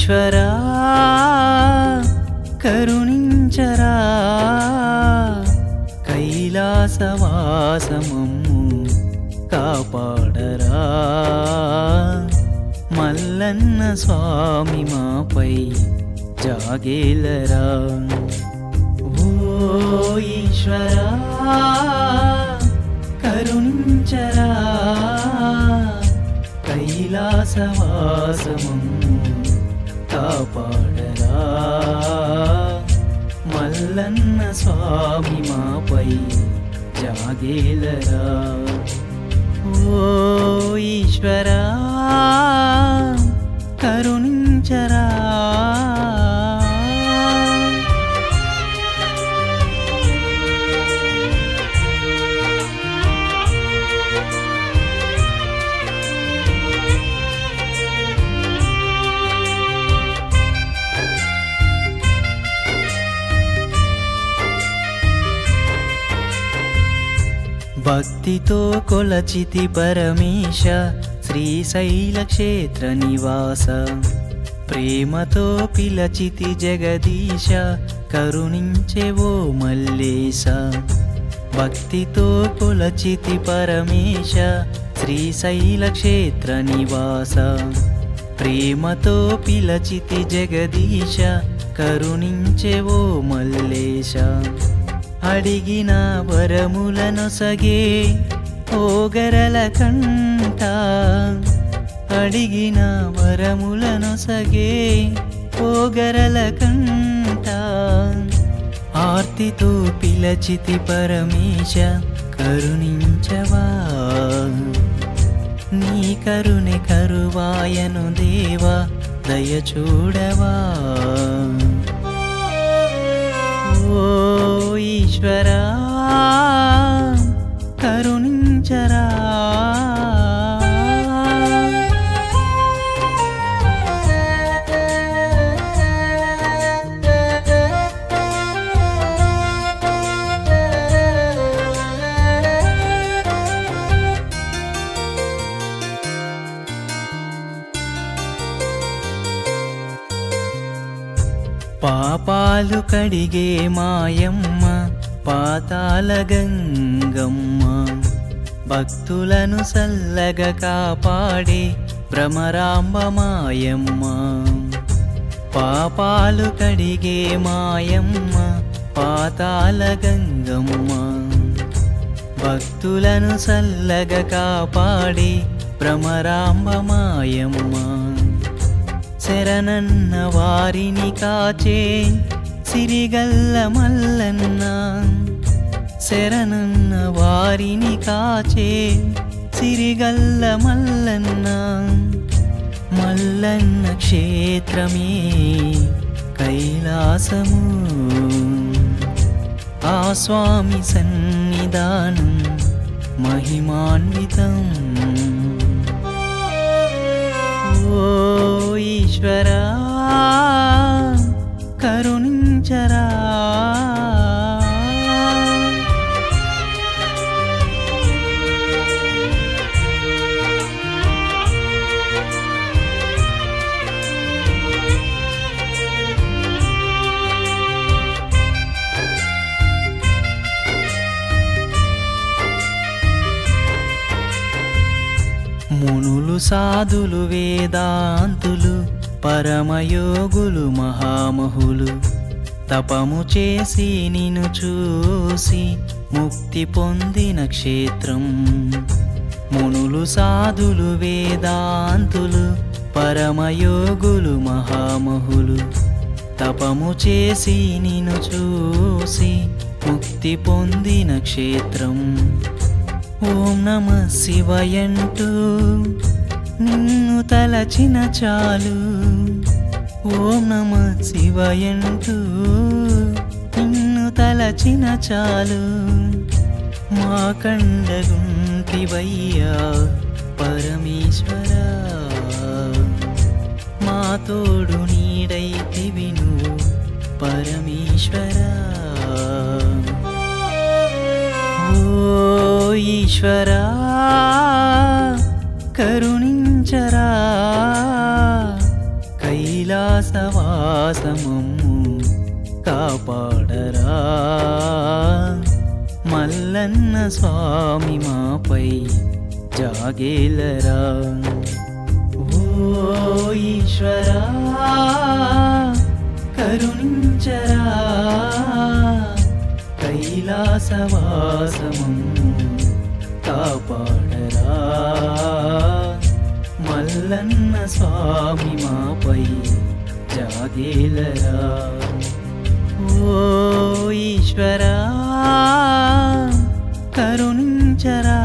ఈశ్వరా కరుణించరా కైలాసవాసమమ్ము కాపాడరా మల్లన్న స్వామి మాపై జాగేలరా ఓ ఈశ్వరా కరుణించరా కైలాసవాసమమ్ము కాపాడరా మల్లన్న స్వామి మాపై జాగేలరా ఓ ఈశ్వరా కరుణించరా భక్తితో కొలచితి పరమేశ శ్రీశైల క్షేత్ర నివాస ప్రేమతో పిలచితి జగదీశ కరుణించెవో మల్లేశ భక్తితో కొలచితి పరమేశ శ్రీశైల క్షేత్ర నివాస ప్రేమతో పిలచితి జగదీశ కరుణించెవో మల్లేశ అడిగిన వరములనొసగే ఓగరల కంట అడిగిన వరములనొసగే ఓగరల కంట ఆర్తితో పిలచితి పరమేశ కరుణించవా నీ కరుణె కరువాయను దేవా దయ చూడవా ఓ ఈశ్వరా కరుణించరా పాపాలు కడిగే మాయమ్మ పాతాళ గంగమ్మ భక్తులను సల్లగా కాపాడే భ్రమరాంబ మాయమ్మ పాపాలు కడిగే మాయమ్మ పాతాళ గంగమ్మ భక్తులను సల్లగా కాపాడే భ్రమరాంబ మాయమ్మ శరణన్న వారిని కాచే సిరిగల్ల మల్లన్న శరణన్న వారిని కాచే సిరిగల్ల మల్లన్న మల్లన్న క్షేత్రమే కైలాసము ఆ స్వామి సన్నిధానం మహిమాన్వితం ఓ ఈశ్వరా కరుణించరా మునులు సాధులు వేదాంతులు పరమయోగులు మహామహులు తపము చేసి నిన్ను చూసి ముక్తి పొందిన క్షేత్రం మునులు సాధులు వేదాంతులు పరమయోగులు మహామహులు తపము చేసి నిన్ను చూసి ముక్తి పొందిన క్షేత్రం ఓం నమ శివయంటూ నిన్ను తలచిన చాలు ఓం నమ శివయంటూ నిన్ను తలచిన చాలు మా కండగుంటివయ్యా పరమేశ్వరా మా తోడు నీడైతివి నువ్వు పరమేశ్వరా ఓ ఈశ్వరా కరుణించరా కైలాసవాసమమ్ము కైలాసవాసమమ్ము కాపాడరా మల్లన్న స్వామి మాపై జాగేలరా ఓ ఈశ్వరా కరుణించరా కైలాసవాసమమ్ము కాపాడరా మల్లన్న స్వామి మాపై జాగేలరా ఓ ఈశ్వరా కరుణించరా